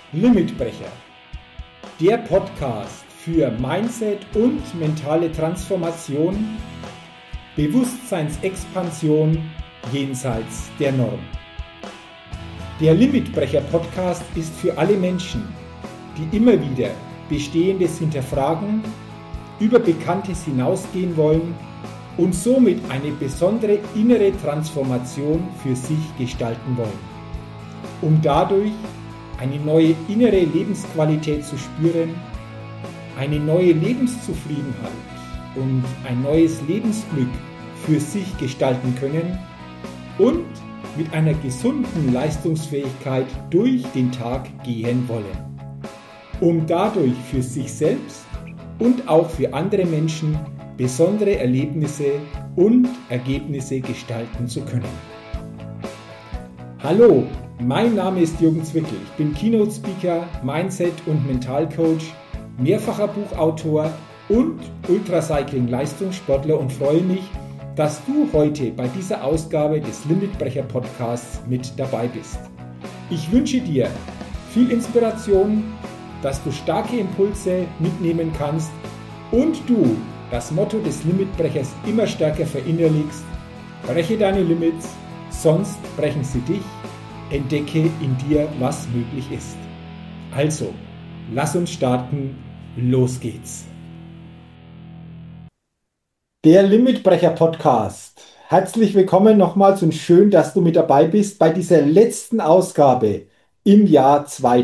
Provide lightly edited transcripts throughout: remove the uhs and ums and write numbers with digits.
Limitbrecher, der Podcast für Mindset und mentale Transformation, Bewusstseinsexpansion jenseits der Norm. Der Limitbrecher Podcast ist für alle Menschen, die immer wieder Bestehendes hinterfragen, über Bekanntes hinausgehen wollen und somit eine besondere innere Transformation für sich gestalten wollen, um dadurch eine neue innere Lebensqualität zu spüren, eine neue Lebenszufriedenheit und ein neues Lebensglück für sich gestalten können und mit einer gesunden Leistungsfähigkeit durch den Tag gehen wollen, um dadurch für sich selbst und auch für andere Menschen besondere Erlebnisse und Ergebnisse gestalten zu können. Hallo, mein Name ist Jürgen Zwickel. Ich bin Keynote Speaker, Mindset- und Mentalcoach, mehrfacher Buchautor und Ultracycling-Leistungssportler und freue mich, dass du heute bei dieser Ausgabe des Limitbrecher Podcasts mit dabei bist. Ich wünsche dir viel Inspiration, dass du starke Impulse mitnehmen kannst und du das Motto des Limitbrechers immer stärker verinnerlichst: breche deine Limits, sonst brechen sie dich. Entdecke in dir, was möglich ist. Also, lass uns starten. Los geht's. Der Limitbrecher Podcast. Herzlich willkommen nochmals und schön, dass du mit dabei bist bei dieser letzten Ausgabe im Jahr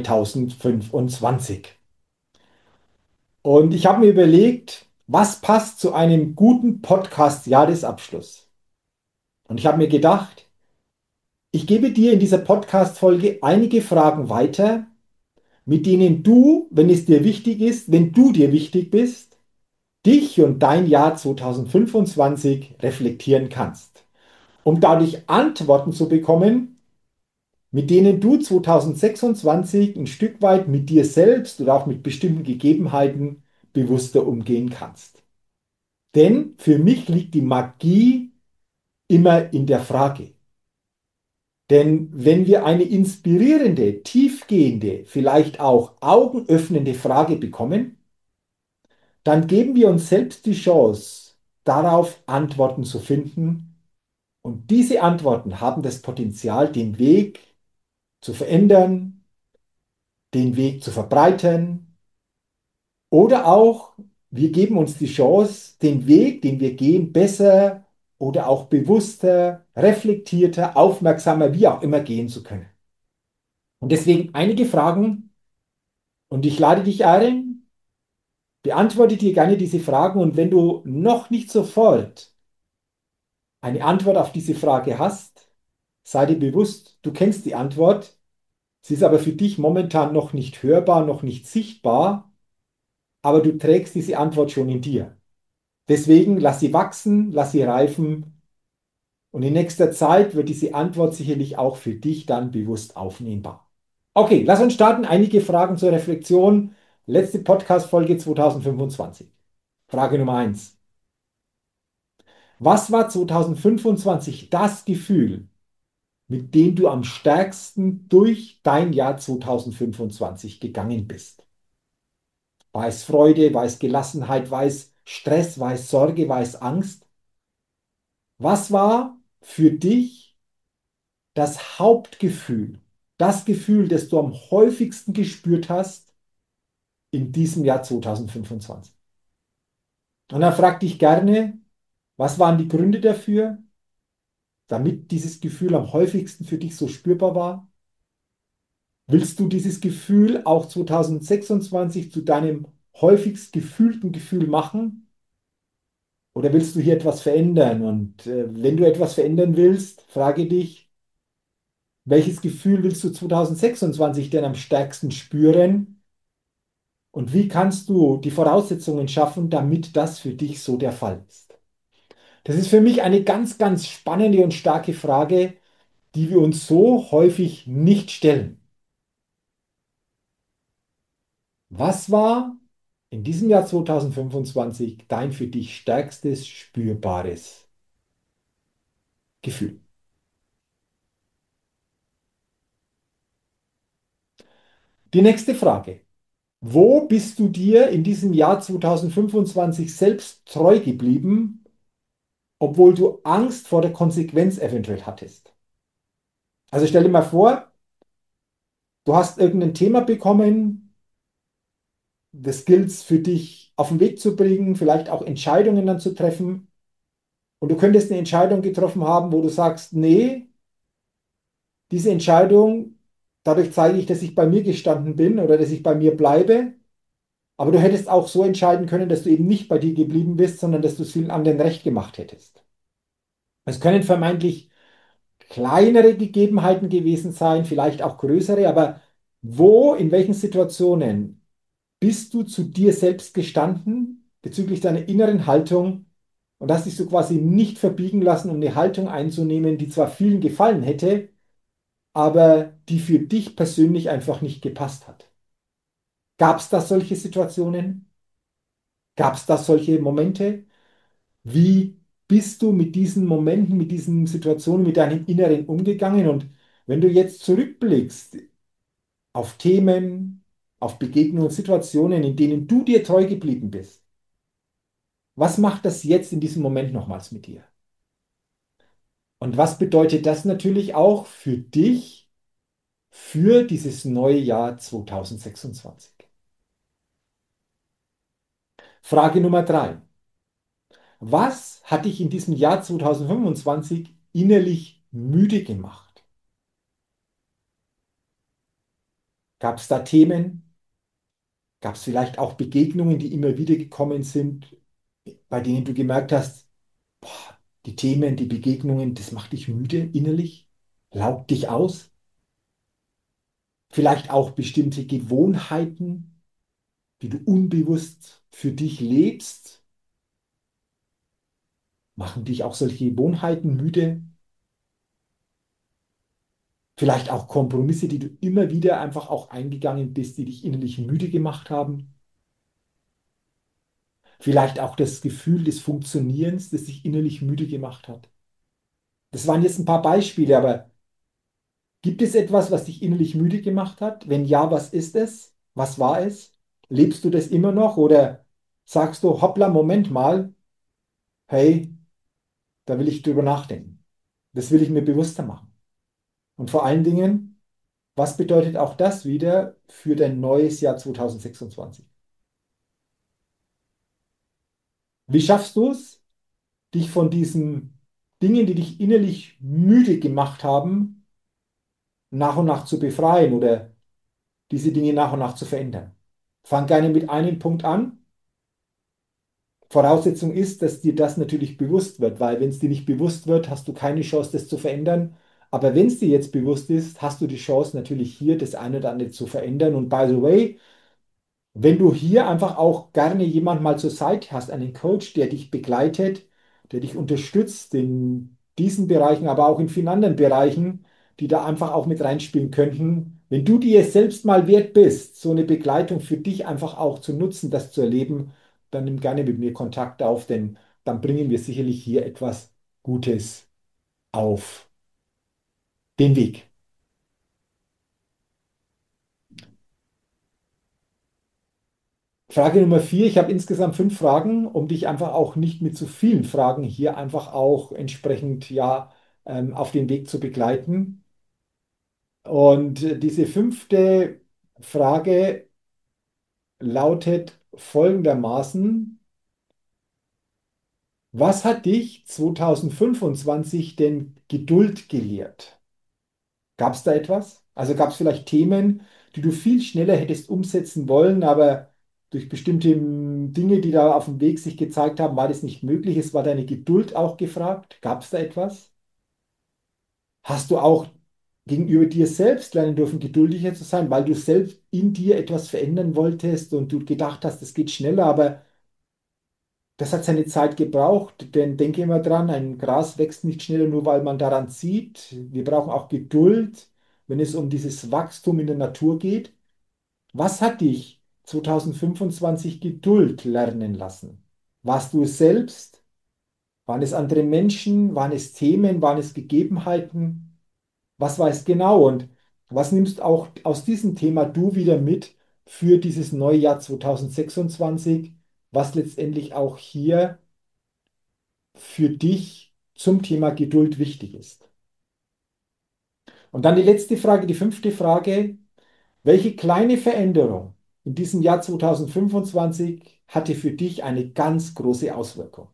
2025. Und ich habe mir überlegt, was passt zu einem guten Podcast-Jahresabschluss? Und ich habe mir gedacht, ich gebe dir in dieser Podcast-Folge einige Fragen weiter, mit denen du, wenn es dir wichtig ist, wenn du dir wichtig bist, dich und dein Jahr 2025 reflektieren kannst, um dadurch Antworten zu bekommen, mit denen du 2026 ein Stück weit mit dir selbst oder auch mit bestimmten Gegebenheiten bewusster umgehen kannst. Denn für mich liegt die Magie immer in der Frage. Denn wenn wir eine inspirierende, tiefgehende, vielleicht auch augenöffnende Frage bekommen, dann geben wir uns selbst die Chance, darauf Antworten zu finden. Und diese Antworten haben das Potenzial, den Weg zu verändern, den Weg zu verbreitern oder auch wir geben uns die Chance, den Weg, den wir gehen, besser oder auch bewusster, reflektierter, aufmerksamer, wie auch immer gehen zu können. Und deswegen einige Fragen und ich lade dich ein, beantworte dir gerne diese Fragen und wenn du noch nicht sofort eine Antwort auf diese Frage hast, sei dir bewusst, du kennst die Antwort, sie ist aber für dich momentan noch nicht hörbar, noch nicht sichtbar, aber du trägst diese Antwort schon in dir. Deswegen lass sie wachsen, lass sie reifen und in nächster Zeit wird diese Antwort sicherlich auch für dich dann bewusst aufnehmbar. Okay, lass uns starten. Einige Fragen zur Reflexion. Letzte Podcast-Folge 2025. Frage Nummer eins: Was war 2025 das Gefühl, mit dem du am stärksten durch dein Jahr 2025 gegangen bist? War es Freude, war es Gelassenheit, war es Stress, war es Sorge, war es Angst? Was war für dich das Hauptgefühl, das Gefühl, das du am häufigsten gespürt hast in diesem Jahr 2025? Und dann frag dich gerne, was waren die Gründe dafür, damit dieses Gefühl am häufigsten für dich so spürbar war? Willst du dieses Gefühl auch 2026 zu deinem häufigst gefühlten Gefühl machen? Oder willst du hier etwas verändern? Und wenn du etwas verändern willst, frage dich, welches Gefühl willst du 2026 denn am stärksten spüren? Und wie kannst du die Voraussetzungen schaffen, damit das für dich so der Fall ist? Das ist für mich eine ganz, ganz spannende und starke Frage, die wir uns so häufig nicht stellen. Was war in diesem Jahr 2025 dein für dich stärkstes spürbares Gefühl? Die nächste Frage. Wo bist du dir in diesem Jahr 2025 selbst treu geblieben, obwohl du Angst vor der Konsequenz eventuell hattest? Also stell dir mal vor, du hast irgendein Thema bekommen, das gilt für dich auf den Weg zu bringen, vielleicht auch Entscheidungen dann zu treffen. Und du könntest eine Entscheidung getroffen haben, wo du sagst, nee, diese Entscheidung, dadurch zeige ich, dass ich bei mir gestanden bin oder dass ich bei mir bleibe. Aber du hättest auch so entscheiden können, dass du eben nicht bei dir geblieben bist, sondern dass du es vielen anderen recht gemacht hättest. Es können vermeintlich kleinere Gegebenheiten gewesen sein, vielleicht auch größere, aber wo, in welchen Situationen bist du zu dir selbst gestanden bezüglich deiner inneren Haltung und hast dich so quasi nicht verbiegen lassen, um eine Haltung einzunehmen, die zwar vielen gefallen hätte, aber die für dich persönlich einfach nicht gepasst hat? Gab es da solche Situationen? Gab es da solche Momente? Wie bist du mit diesen Momenten, mit diesen Situationen, mit deinem Inneren umgegangen? Und wenn du jetzt zurückblickst auf Themen, auf Begegnungen, Situationen, in denen du dir treu geblieben bist, was macht das jetzt in diesem Moment nochmals mit dir? Und was bedeutet das natürlich auch für dich, für dieses neue Jahr 2026? Frage Nummer 3. Was hat dich in diesem Jahr 2025 innerlich müde gemacht? Gab es da Themen? Gab es vielleicht auch Begegnungen, die immer wieder gekommen sind, bei denen du gemerkt hast, boah, die Themen, die Begegnungen, das macht dich müde innerlich, laugt dich aus? Vielleicht auch bestimmte Gewohnheiten, die du unbewusst für dich lebst, machen dich auch solche Gewohnheiten müde? Vielleicht auch Kompromisse, die du immer wieder einfach auch eingegangen bist, die dich innerlich müde gemacht haben? Vielleicht auch das Gefühl des Funktionierens, das dich innerlich müde gemacht hat? Das waren jetzt ein paar Beispiele, aber gibt es etwas, was dich innerlich müde gemacht hat? Wenn ja, was ist es? Was war es? Lebst du das immer noch oder sagst du, hoppla, Moment mal, hey, da will ich drüber nachdenken. Das will ich mir bewusster machen. Und vor allen Dingen, was bedeutet auch das wieder für dein neues Jahr 2026? Wie schaffst du es, dich von diesen Dingen, die dich innerlich müde gemacht haben, nach und nach zu befreien oder diese Dinge nach und nach zu verändern? Fang gerne mit einem Punkt an. Voraussetzung ist, dass dir das natürlich bewusst wird, weil wenn es dir nicht bewusst wird, hast du keine Chance, das zu verändern. Aber wenn es dir jetzt bewusst ist, hast du die Chance, natürlich hier das eine oder andere zu verändern. Und by the way, wenn du hier einfach auch gerne jemand mal zur Seite hast, einen Coach, der dich begleitet, der dich unterstützt in diesen Bereichen, aber auch in vielen anderen Bereichen, die da einfach auch mit reinspielen könnten. Wenn du dir selbst mal wert bist, so eine Begleitung für dich einfach auch zu nutzen, das zu erleben, dann nimm gerne mit mir Kontakt auf, denn dann bringen wir sicherlich hier etwas Gutes auf den Weg. Frage Nummer 4. Ich habe insgesamt 5 Fragen, um dich einfach auch nicht mit zu vielen Fragen hier einfach auch entsprechend ja auf den Weg zu begleiten. Und diese 5. Frage lautet folgendermaßen: Was hat dich 2025 denn Geduld gelehrt? Gab es da etwas? Also gab es vielleicht Themen, die du viel schneller hättest umsetzen wollen, aber durch bestimmte Dinge, die da auf dem Weg sich gezeigt haben, war das nicht möglich. Es war deine Geduld auch gefragt. Gab es da etwas? Hast du auch gegenüber dir selbst lernen dürfen, geduldiger zu sein, weil du selbst in dir etwas verändern wolltest und du gedacht hast, es geht schneller, aber das hat seine Zeit gebraucht, denn denke immer dran, ein Gras wächst nicht schneller, nur weil man daran zieht. Wir brauchen auch Geduld, wenn es um dieses Wachstum in der Natur geht. Was hat dich 2025 Geduld lernen lassen? Warst du es selbst? Waren es andere Menschen? Waren es Themen? Waren es Gegebenheiten? Was war es genau? Und Was nimmst auch aus diesem Thema du wieder mit für dieses neue Jahr 2026, was letztendlich auch hier für dich zum Thema Geduld wichtig ist? Und dann die letzte Frage, die fünfte Frage. Welche kleine Veränderung in diesem Jahr 2025 hatte für dich eine ganz große Auswirkung?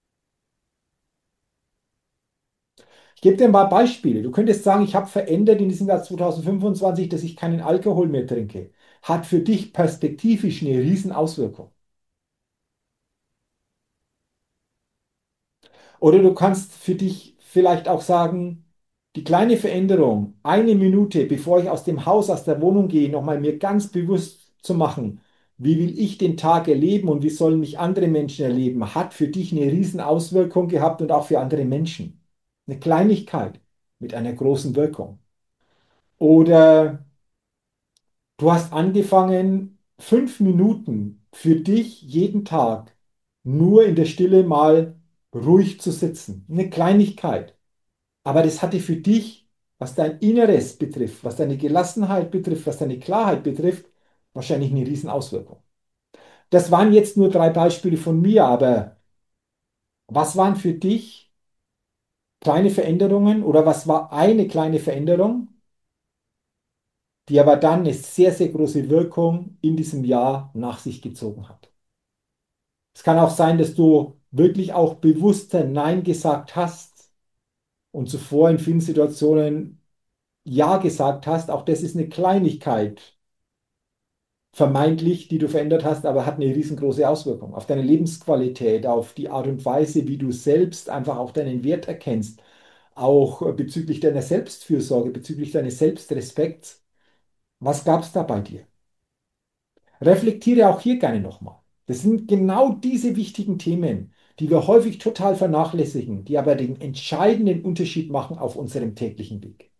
Ich gebe dir mal Beispiele. Du könntest sagen, ich habe verändert in diesem Jahr 2025, dass ich keinen Alkohol mehr trinke. Hat für dich perspektivisch eine Riesenauswirkung. Oder du kannst für dich vielleicht auch sagen, die kleine Veränderung, eine Minute, bevor ich aus dem Haus, aus der Wohnung gehe, nochmal mir ganz bewusst zu machen, wie will ich den Tag erleben und wie sollen mich andere Menschen erleben, hat für dich eine Riesenauswirkung gehabt und auch für andere Menschen. Eine Kleinigkeit mit einer großen Wirkung. Oder du hast angefangen, 5 Minuten für dich jeden Tag nur in der Stille mal ruhig zu sitzen. Eine Kleinigkeit. Aber das hatte für dich, was dein Inneres betrifft, was deine Gelassenheit betrifft, was deine Klarheit betrifft, wahrscheinlich eine Riesenauswirkung. Das waren jetzt nur 3 Beispiele von mir, aber was waren für dich kleine Veränderungen oder was war eine kleine Veränderung, die aber dann eine sehr, sehr große Wirkung in diesem Jahr nach sich gezogen hat? Es kann auch sein, dass du wirklich auch bewusster Nein gesagt hast und zuvor in vielen Situationen Ja gesagt hast. Auch das ist eine Kleinigkeit, vermeintlich, die du verändert hast, aber hat eine riesengroße Auswirkung auf deine Lebensqualität, auf die Art und Weise, wie du selbst einfach auch deinen Wert erkennst, auch bezüglich deiner Selbstfürsorge, bezüglich deines Selbstrespekts. Was gab es da bei dir? Reflektiere auch hier gerne nochmal. Das sind genau diese wichtigen Themen, die wir häufig total vernachlässigen, die aber den entscheidenden Unterschied machen auf unserem täglichen Weg.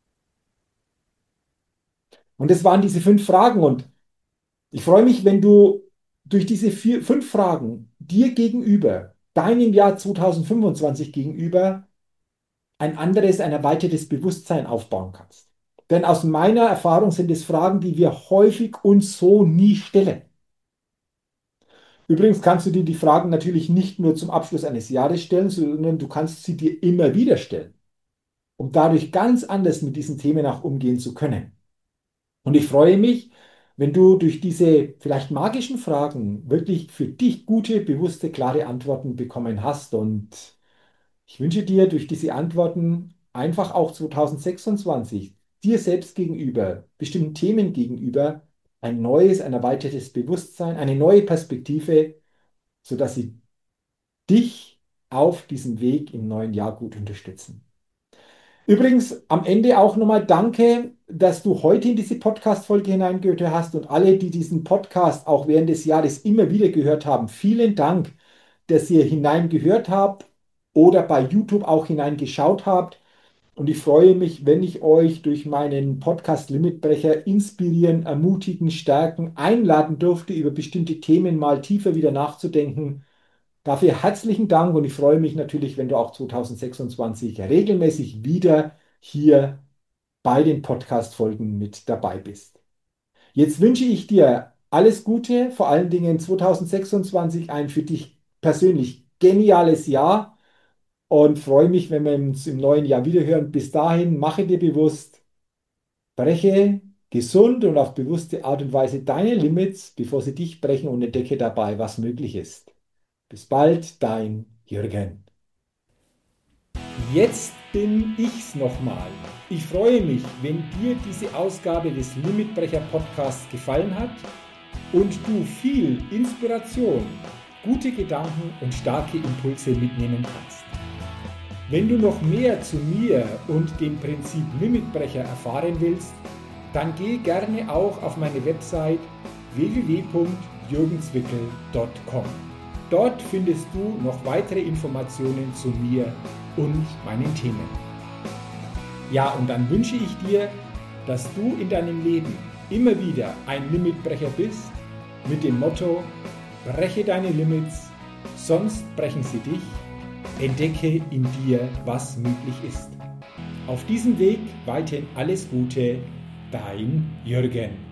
Und das waren diese 5 Fragen. Und ich freue mich, wenn du durch diese 5 Fragen dir gegenüber, deinem Jahr 2025 gegenüber, ein anderes, ein erweitertes Bewusstsein aufbauen kannst. Denn aus meiner Erfahrung sind es Fragen, die wir häufig uns so nie stellen. Übrigens kannst du dir die Fragen natürlich nicht nur zum Abschluss eines Jahres stellen, sondern du kannst sie dir immer wieder stellen, um dadurch ganz anders mit diesen Themen auch umgehen zu können. Und ich freue mich, wenn du durch diese vielleicht magischen Fragen wirklich für dich gute, bewusste, klare Antworten bekommen hast. Und ich wünsche dir durch diese Antworten einfach auch 2026 dir selbst gegenüber, bestimmten Themen gegenüber, ein neues, ein erweitertes Bewusstsein, eine neue Perspektive, sodass sie dich auf diesem Weg im neuen Jahr gut unterstützen. Übrigens, am Ende auch nochmal danke, dass du heute in diese Podcast-Folge hineingehört hast und alle, die diesen Podcast auch während des Jahres immer wieder gehört haben. Vielen Dank, dass ihr hineingehört habt oder bei YouTube auch hineingeschaut habt. Und ich freue mich, wenn ich euch durch meinen Podcast Limitbrecher inspirieren, ermutigen, stärken, einladen durfte, über bestimmte Themen mal tiefer wieder nachzudenken. Dafür herzlichen Dank und ich freue mich natürlich, wenn du auch 2026 regelmäßig wieder hier bei den Podcast-Folgen mit dabei bist. Jetzt wünsche ich dir alles Gute, vor allen Dingen 2026 ein für dich persönlich geniales Jahr und freue mich, wenn wir uns im neuen Jahr wiederhören. Bis dahin, mache dir bewusst, breche gesund und auf bewusste Art und Weise deine Limits, bevor sie dich brechen und entdecke dabei, was möglich ist. Bis bald, dein Jürgen. Jetzt bin ich's nochmal. Ich freue mich, wenn dir diese Ausgabe des Limitbrecher Podcasts gefallen hat und du viel Inspiration, gute Gedanken und starke Impulse mitnehmen kannst. Wenn du noch mehr zu mir und dem Prinzip Limitbrecher erfahren willst, dann geh gerne auch auf meine Website www.jürgenswickel.com. Dort findest du noch weitere Informationen zu mir und meinen Themen. Ja, und dann wünsche ich dir, dass du in deinem Leben immer wieder ein Limitbrecher bist, mit dem Motto: breche deine Limits, sonst brechen sie dich, entdecke in dir, was möglich ist. Auf diesem Weg weiterhin alles Gute, Dein Jürgen.